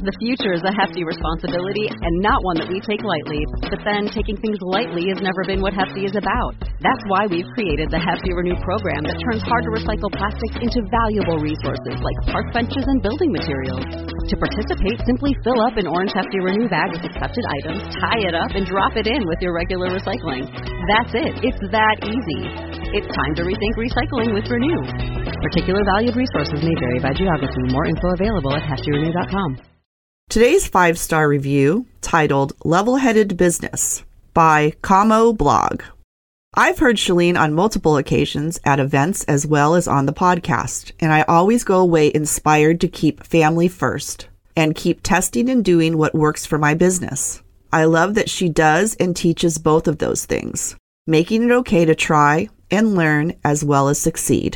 The future is a hefty responsibility and not one that we take lightly. But then taking things lightly has never been what Hefty is about. That's why we've created the Hefty Renew program that turns hard-to-recycle plastics into valuable resources like park benches and building materials. To participate, simply fill up an orange Hefty Renew bag with accepted items, tie it up, and drop it in with your regular recycling. That's it. It's that easy. It's time to rethink recycling with Renew. Particular valued resources may vary by geography. More info available at heftyrenew.com. Today's 5-star review, titled Level-Headed Business by Como Blog. I've heard Chalene on multiple occasions at events as well as on the podcast, and I always go away inspired to keep family first and keep testing and doing what works for my business. I love that she does and teaches both of those things, making it okay to try and learn as well as succeed.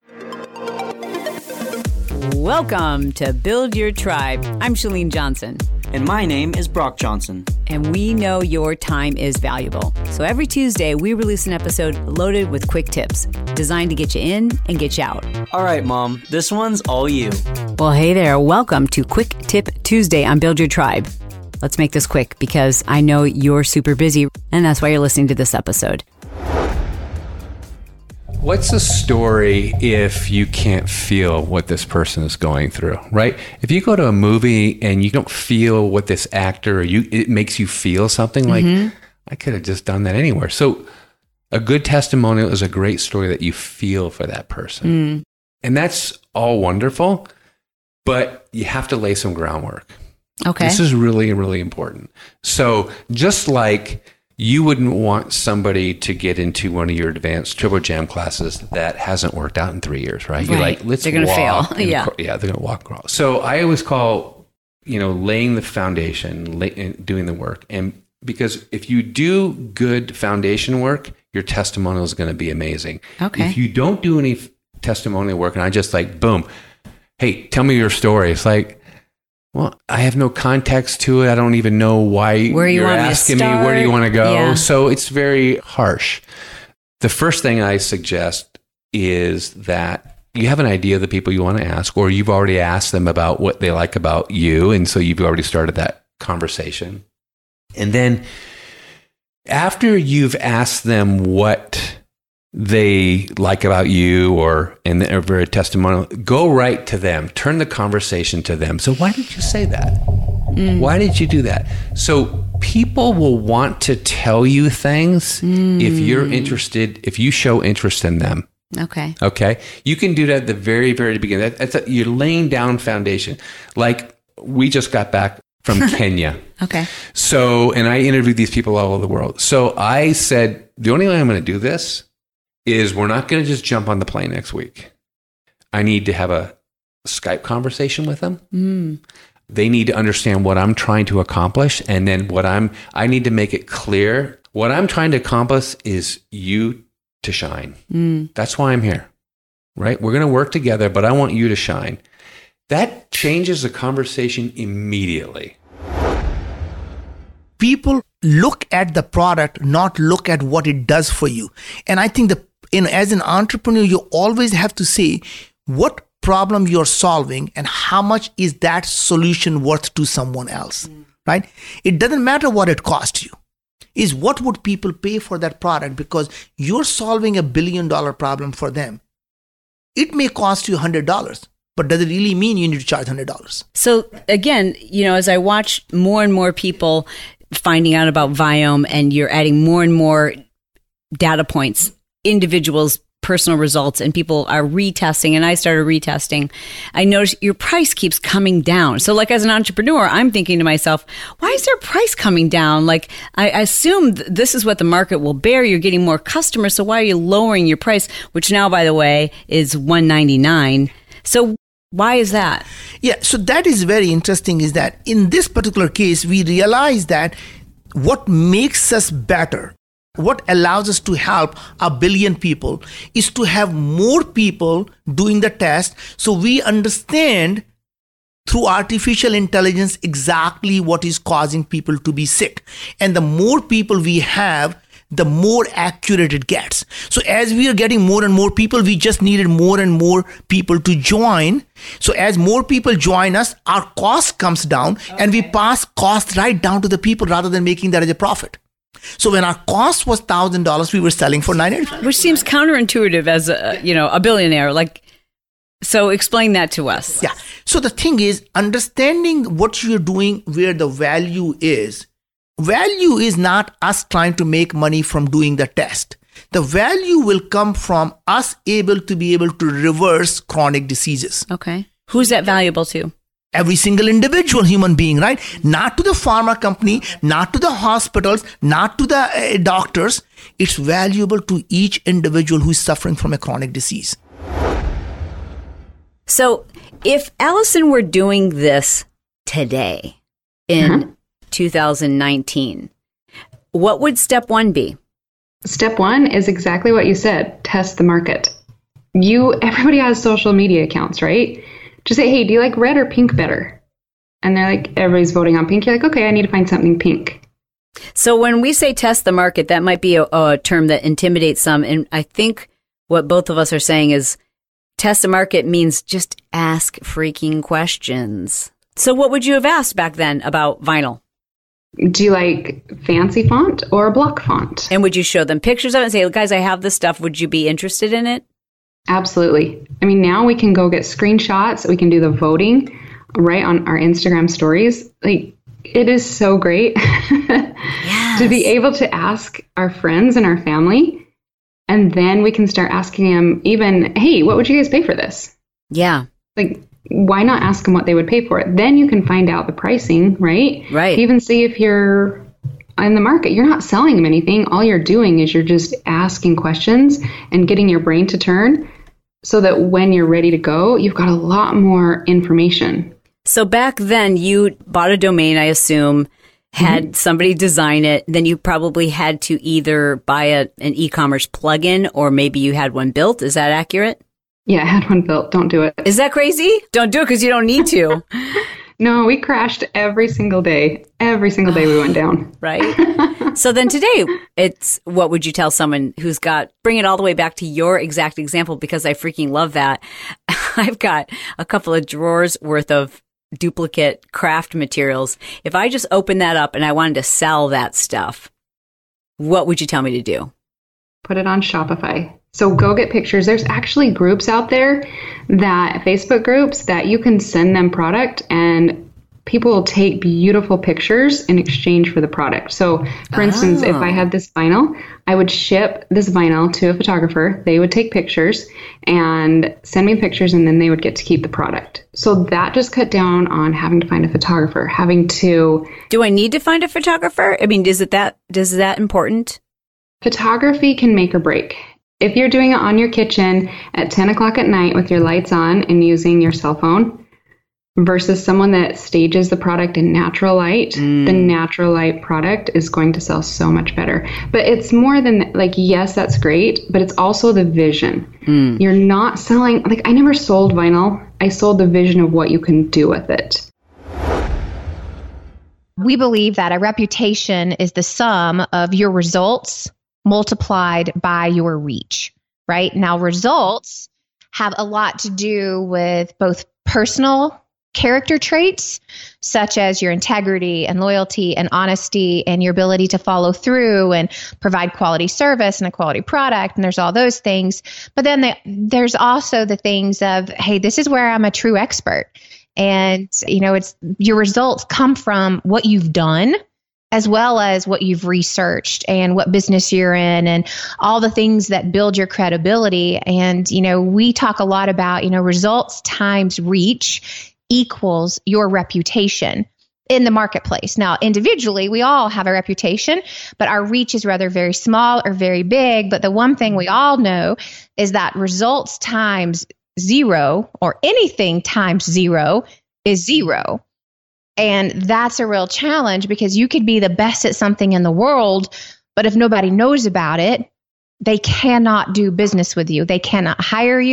Welcome to Build Your Tribe. I'm Chalene Johnson. And my name is Brock Johnson. And we know your time is valuable. So every Tuesday, we release an episode loaded with quick tips, designed to get you in and get you out. All right, Mom, this one's all you. Well, hey there. Welcome to Quick Tip Tuesday on Build Your Tribe. Let's make this quick because I know you're super busy, and that's why you're listening to this episode. What's a story if you can't feel what this person is going through, right? If you go to a movie and you don't feel what this actor, or it makes you feel something like, I could have just done that anywhere. So a good testimonial is a great story that you feel for that person. And that's all wonderful, but you have to lay some groundwork. Okay. This is really, really important. So just like you wouldn't want somebody to get into one of your advanced Turbo Jam classes that hasn't worked out in 3 years, right? You're like, let's they're going to fail. Yeah, they're going to walk and crawl. So I always call, laying the foundation, doing the work. And because if you do good foundation work, your testimonial is going to be amazing. Okay. If you don't do any testimonial work and I just like, boom, hey, tell me your story. It's like, well, I have no context to it. I don't even know why you're asking me, where do you want to go? Yeah. So it's very harsh. The first thing I suggest is that you have an idea of the people you want to ask, or you've already asked them about what they like about you. And so you've already started that conversation. And then after you've asked them what they like about you and they're very testimonial, go right to them, turn the conversation to them. So why did you say that? Why did you do that? So people will want to tell you things if you're interested, if you show interest in them. Okay. You can do that at the very, very beginning. You're laying down foundation. Like we just got back from Kenya. Okay. So, and I interviewed these people all over the world. So I said, the only way I'm going to do this is we're not going to just jump on the plane next week. I need to have a Skype conversation with them. They need to understand what I'm trying to accomplish. And then I need to make it clear. What I'm trying to accomplish is you to shine. That's why I'm here, right? We're going to work together, but I want you to shine. That changes the conversation immediately. People look at the product, not look at what it does for you. And I think as an entrepreneur, you always have to say what problem you're solving and how much is that solution worth to someone else, right? It doesn't matter what it costs you. Is what would people pay for that product, because you're solving $1 billion problem for them. It may cost you $100, but does it really mean you need to charge $100? So again, as I watch more and more people finding out about Viome and you're adding more and more data points, individuals' personal results, and people are retesting, and I started retesting, I noticed your price keeps coming down. So like as an entrepreneur, I'm thinking to myself, why is their price coming down? Like I assume this is what the market will bear. You're getting more customers. So why are you lowering your price, which now, by the way, is $199? So why is that? Yeah, so that is very interesting, is that in this particular case, we realize that what makes us better, what allows us to help 1 billion people, is to have more people doing the test, so we understand through artificial intelligence exactly what is causing people to be sick. And the more people we have, the more accurate it gets. So as we are getting more and more people, we just needed more and more people to join. So as more people join us, our cost comes down and we pass cost right down to the people rather than making that as a profit. So when our cost was $1,000, we were selling for $985. Which seems counterintuitive as a billionaire. So explain that to us. Yeah. So the thing is, understanding what you're doing, where the value is. Value is not us trying to make money from doing the test. The value will come from us able to reverse chronic diseases. Okay. Who's that valuable to? Every single individual human being, right? Not to the pharma company, not to the hospitals, not to the doctors. It's valuable to each individual who is suffering from a chronic disease. So if Allison were doing this today in 2019, what would step one be? Step one is exactly what you said. Test the market. Everybody has social media accounts, right? Just say, hey, do you like red or pink better? And they're like, everybody's voting on pink. You're like, okay, I need to find something pink. So when we say test the market, that might be a term that intimidates some. And I think what both of us are saying is test the market means just ask freaking questions. So what would you have asked back then about vinyl? Do you like fancy font or block font? And would you show them pictures of it and say, guys, I have this stuff. Would you be interested in it? Absolutely. I mean, now we can go get screenshots. We can do the voting right on our Instagram stories. It is so great to be able to ask our friends and our family. And then we can start asking them even, hey, what would you guys pay for this? Yeah. Why not ask them what they would pay for it? Then you can find out the pricing, right? Right. Even see if you're in the market. You're not selling them anything. All you're doing is you're just asking questions and getting your brain to turn so that when you're ready to go, you've got a lot more information. So back then you bought a domain, I assume, had somebody design it. Then you probably had to either buy an e-commerce plugin or maybe you had one built. Is that accurate? Yeah, I had one built. Don't do it. Is that crazy? Don't do it because you don't need to. No, we crashed every single day. Every single day we went down. Right. So then today, what would you tell someone who's bring it all the way back to your exact example, because I freaking love that. I've got a couple of drawers worth of duplicate craft materials. If I just opened that up and I wanted to sell that stuff, what would you tell me to do? Put it on Shopify. So go get pictures. There's actually groups out there, Facebook groups that you can send them product and people will take beautiful pictures in exchange for the product. So for instance, if I had this vinyl, I would ship this vinyl to a photographer. They would take pictures and send me pictures and then they would get to keep the product. So that just cut down on having to find a photographer, Do I need to find a photographer? I mean, is that important? Photography can make or break. If you're doing it on your kitchen at 10 o'clock at night with your lights on and using your cell phone versus someone that stages the product in natural light, the natural light product is going to sell so much better. But it's more than yes, that's great, but it's also the vision. You're not selling, I never sold vinyl. I sold the vision of what you can do with it. We believe that a reputation is the sum of your results multiplied by your reach, right? Now, results have a lot to do with both personal character traits, such as your integrity and loyalty and honesty and your ability to follow through and provide quality service and a quality product. And there's all those things. But then there's also the things of, hey, this is where I'm a true expert. And, it's your results come from what you've done, as well as what you've researched and what business you're in and all the things that build your credibility. And, we talk a lot about, results times reach equals your reputation in the marketplace. Now, individually, we all have a reputation, but our reach is rather very small or very big. But the one thing we all know is that results times zero or anything times zero is zero. And that's a real challenge because you could be the best at something in the world, but if nobody knows about it, they cannot do business with you. They cannot hire you.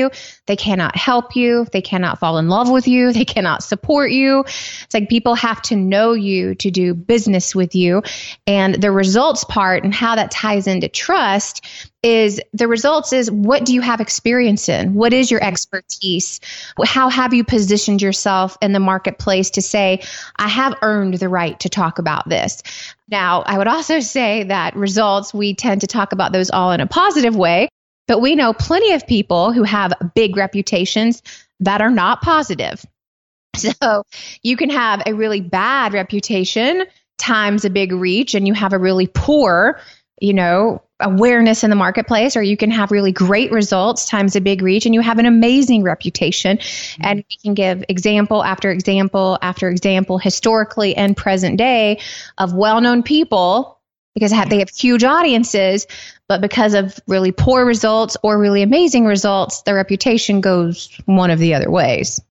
They cannot help you. They cannot fall in love with you. They cannot support you. It's like people have to know you to do business with you. And the results part and how that ties into trust is the results is what do you have experience in? What is your expertise? How have you positioned yourself in the marketplace to say, I have earned the right to talk about this? Now, I would also say that results, we tend to talk about those all in a positive way. But we know plenty of people who have big reputations that are not positive. So you can have a really bad reputation times a big reach, and you have a really poor, awareness in the marketplace, or you can have really great results times a big reach, and you have an amazing reputation. And we can give example after example after example, historically and present day, of well-known people because they have huge audiences, but because of really poor results or really amazing results, their reputation goes one of the other ways.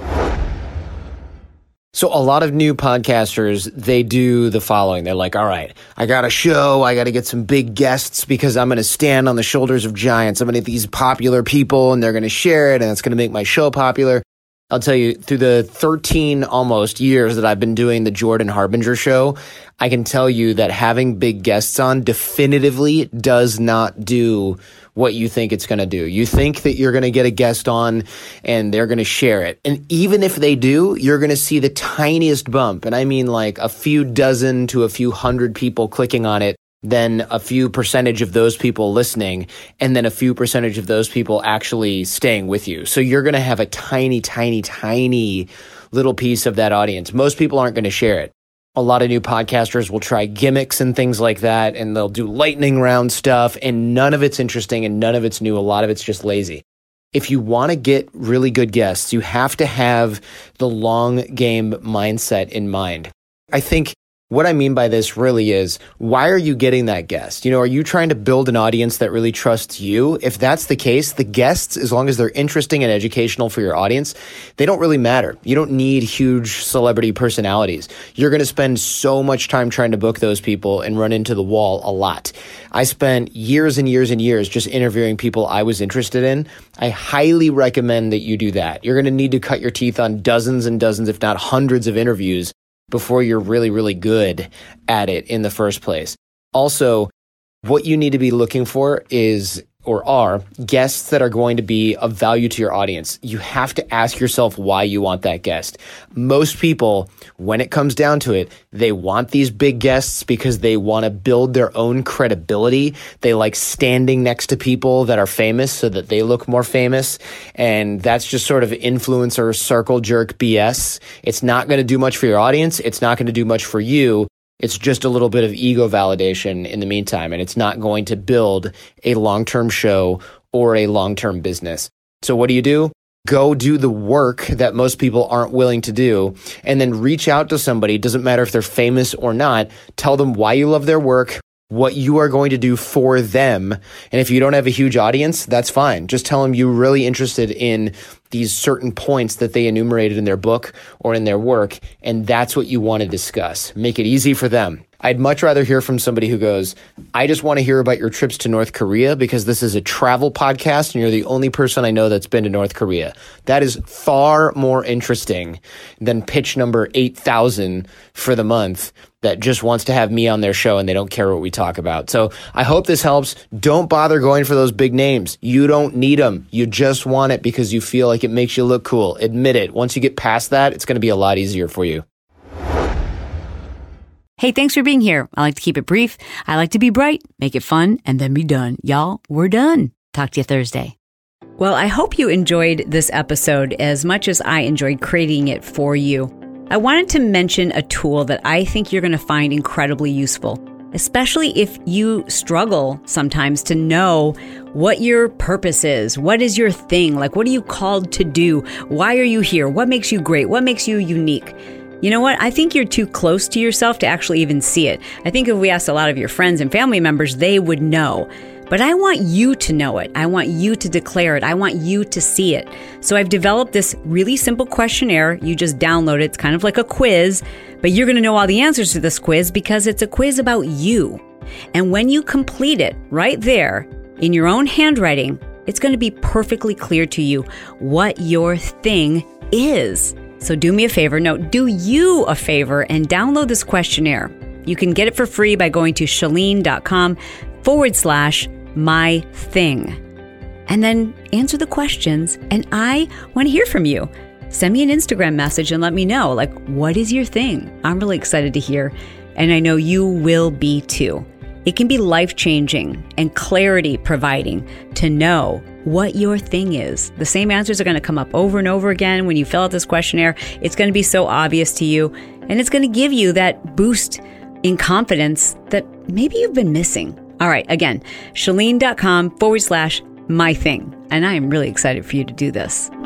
So a lot of new podcasters, they do the following. They're like, all right, I got a show. I got to get some big guests because I'm going to stand on the shoulders of giants. I'm going to get these popular people and they're going to share it and it's going to make my show popular. I'll tell you, through the 13 almost years that I've been doing the Jordan Harbinger show, I can tell you that having big guests on definitively does not do what you think it's going to do. You think that you're going to get a guest on and they're going to share it. And even if they do, you're going to see the tiniest bump. And I mean like a few dozen to a few hundred people clicking on it, then a few percentage of those people listening, and then a few percentage of those people actually staying with you. So you're going to have a tiny, tiny, tiny little piece of that audience. Most people aren't going to share it. A lot of new podcasters will try gimmicks and things like that, and they'll do lightning round stuff, and none of it's interesting and none of it's new. A lot of it's just lazy. If you want to get really good guests, you have to have the long game mindset in mind. I think what I mean by this really is, why are you getting that guest? Are you trying to build an audience that really trusts you? If that's the case, the guests, as long as they're interesting and educational for your audience, they don't really matter. You don't need huge celebrity personalities. You're going to spend so much time trying to book those people and run into the wall a lot. I spent years and years and years just interviewing people I was interested in. I highly recommend that you do that. You're going to need to cut your teeth on dozens and dozens, if not hundreds of interviews before you're really, really good at it in the first place. Also, what you need to be looking for are guests that are going to be of value to your audience. You have to ask yourself why you want that guest. Most people, when it comes down to it, they want these big guests because they want to build their own credibility. They like standing next to people that are famous so that they look more famous. And that's just sort of influencer circle jerk BS. It's not going to do much for your audience. It's not going to do much for you. It's just a little bit of ego validation in the meantime, and it's not going to build a long-term show or a long-term business. So what do? Go do the work that most people aren't willing to do, and then reach out to somebody. It doesn't matter if they're famous or not. Tell them why you love their work, what you are going to do for them. And if you don't have a huge audience, that's fine. Just tell them you're really interested in these certain points that they enumerated in their book or in their work, and that's what you want to discuss. Make it easy for them. I'd much rather hear from somebody who goes, I just want to hear about your trips to North Korea because this is a travel podcast and you're the only person I know that's been to North Korea. That is far more interesting than pitch number 8,000 for the month that just wants to have me on their show and they don't care what we talk about. So I hope this helps. Don't bother going for those big names. You don't need them. You just want it because you feel like it makes you look cool. Admit it. Once you get past that, it's going to be a lot easier for you. Hey, thanks for being here. I like to keep it brief. I like to be bright, make it fun, and then be done. Y'all, we're done. Talk to you Thursday. Well, I hope you enjoyed this episode as much as I enjoyed creating it for you. I wanted to mention a tool that I think you're going to find incredibly useful, especially if you struggle sometimes to know what your purpose is. What is your thing? Like, what are you called to do? Why are you here? What makes you great? What makes you unique? You know what? I think you're too close to yourself to actually even see it. I think if we asked a lot of your friends and family members, they would know. But I want you to know it. I want you to declare it. I want you to see it. So I've developed this really simple questionnaire. You just download it. It's kind of like a quiz, but you're going to know all the answers to this quiz because it's a quiz about you. And when you complete it right there in your own handwriting, it's going to be perfectly clear to you what your thing is. So do me a favor. No, do you a favor and download this questionnaire. You can get it for free by going to Chalene.com/mything. And then answer the questions. And I want to hear from you. Send me an Instagram message and let me know, like, what is your thing? I'm really excited to hear. And I know you will be too. It can be life-changing and clarity providing to know what your thing is. The same answers are going to come up over and over again when you fill out this questionnaire. It's going to be so obvious to you, and it's going to give you that boost in confidence that maybe you've been missing. All right, again, Chalene.com/mything. And I am really excited for you to do this.